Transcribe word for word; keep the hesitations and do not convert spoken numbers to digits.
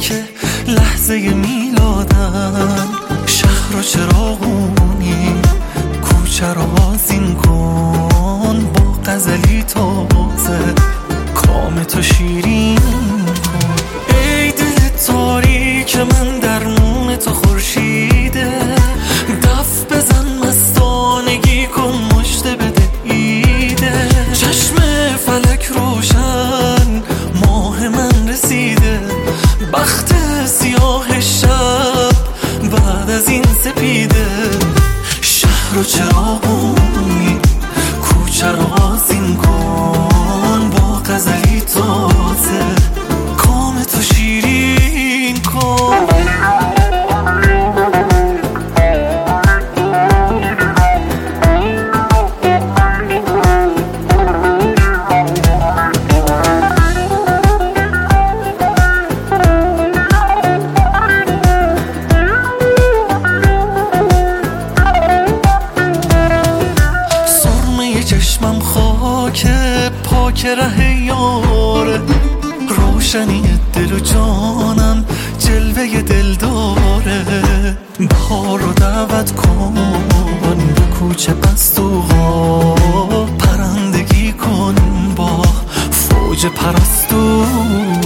که لحظه میلادن، شهر و چراغونی کوچه رو آذین کن، با غزلی تازه کام تو شیرین کن. ای دل تاریک من درمون تو خورشیده، دف بزن مستانگی کن مژده بده ایده. چشم فلک روشن ماه من رسیده، بخت سیاه شب بعد از این سپیده. شهر و چراغونی کوچه رو آذین کن، با غزلی تازه کام تو شیرین کن. چشمم خاک پاک ره یاره، روشنی دل و جانم جلوه دل داره. بهار رو دعوت کن به کوچه پستوها، پرندگی کن با فوج پرستو.